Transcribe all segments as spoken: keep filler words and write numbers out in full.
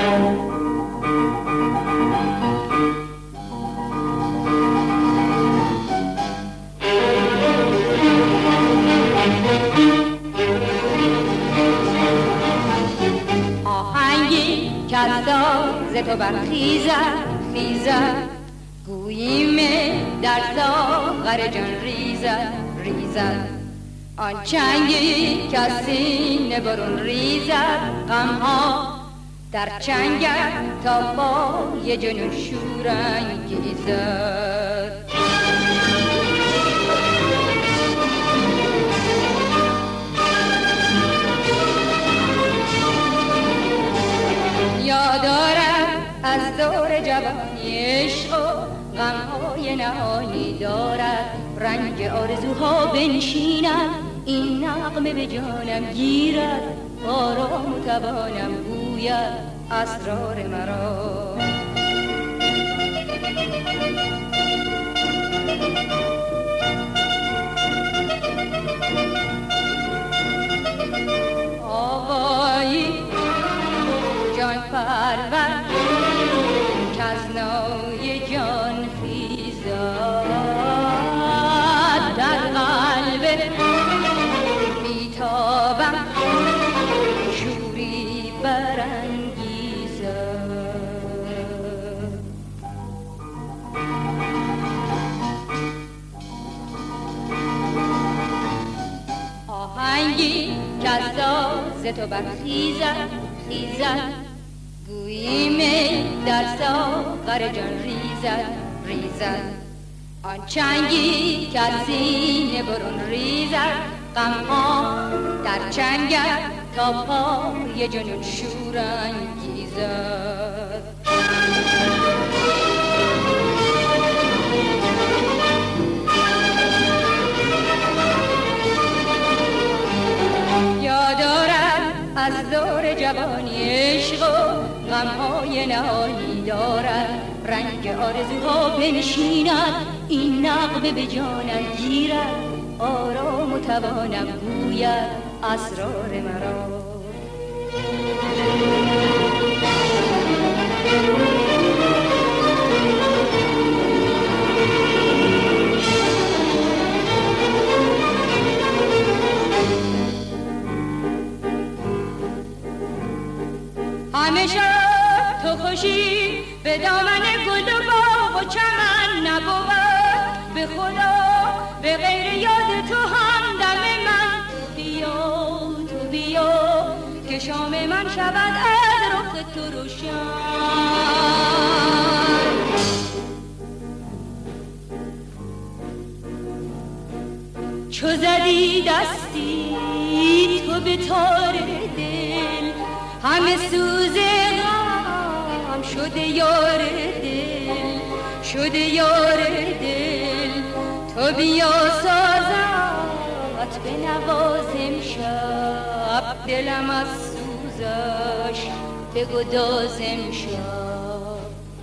ز تو برخیزد خیزد گوییم در ساغر جان ریزد ریزد آن چنگی که از سینه برون ریزد غمها در چنگت تا پای جنون شورانگیزد یاد دارد از دور جوانی عشق و غمهای نهانی دارد رنگ آرزوها بنشیند این نغمه به جانم گیرد آرام و توانم گوید اسرار مرا آوایی جان پرور کز نای جان خیزد در قلب بیتابم شوری برانگیزد آهنگی کز ساز تو برخیزد خیزد گوییم در ساغر جان ریزد ریزد آن چنگی که از سینه برون ریزد غمها در چنگت تا پای جنون شورانگیزد یاد دارد از دور جوانی عشق و غمهای نهانی دارد رنگ آرزوها بنشیند این نغمه به جانم گیرد آرام و توانم گوید اسرار مرا همیشه تو خوشی به دامن گل و باغ و چمن نبود به خدا به غیر یاد تو همدم من بیا تو بیا که شام من شود از رخ تو روشن چو زدی دستی تو به تار دل همه سوز غم شده یار دل شده یار دل تو بیا سازت به نوازم شب دلم از سوزش به گدازم شب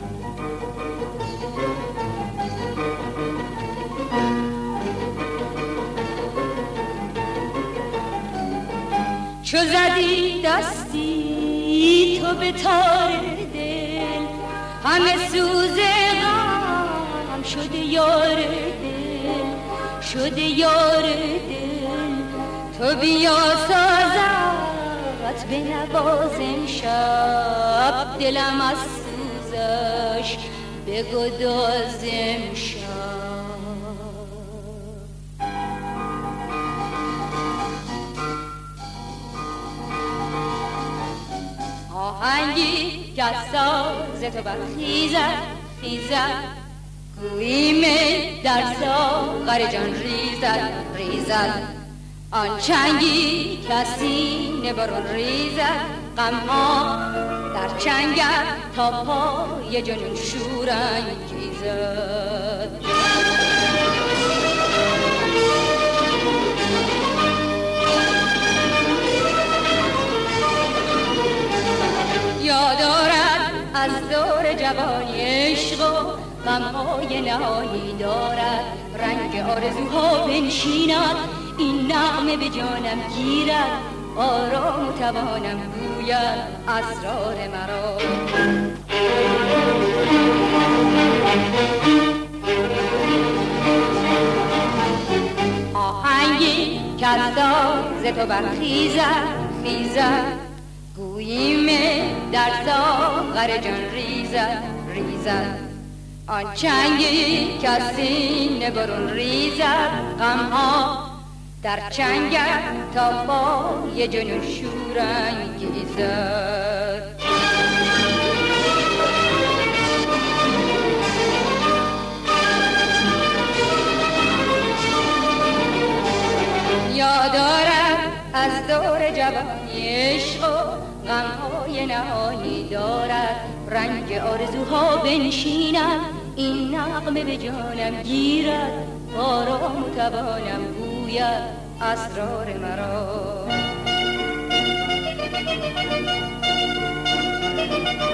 چو زدی دستی تو به تار دل همه سوز غم شده یار دل شده یار دل تو بیا سازت به نوازم شب دلم از سوزش به گدازم شب آهنگی که از ساز تو برخیزد خیزد گوییم در ساغر جان ریزد ریزد آن چنگی که از سینه برون ریزد غمها در چنگت تا پای جنون شورانگیزد یاد دارد از دور جوانی عشق و غمهای نهانی دارد رنگ آرزوها بنشیند این نغمه به جانم گیرد آرام و توانم بود گوید اسرار مرا. آهنگی که از ساز تو برخیزد خیزد، گوییم در ساغر جان ریزد ریزد. آن چنگی که از سینه برون ریزد، غمها در چنگت تا پای جنون شور انگیزد. یادارم از دور جوانی عشق و غمهای نهانی دارد، رنگ آرزوها بنشیند، این نغمه به جانم گیرد، آرام و توانم گوید اسرار مرا.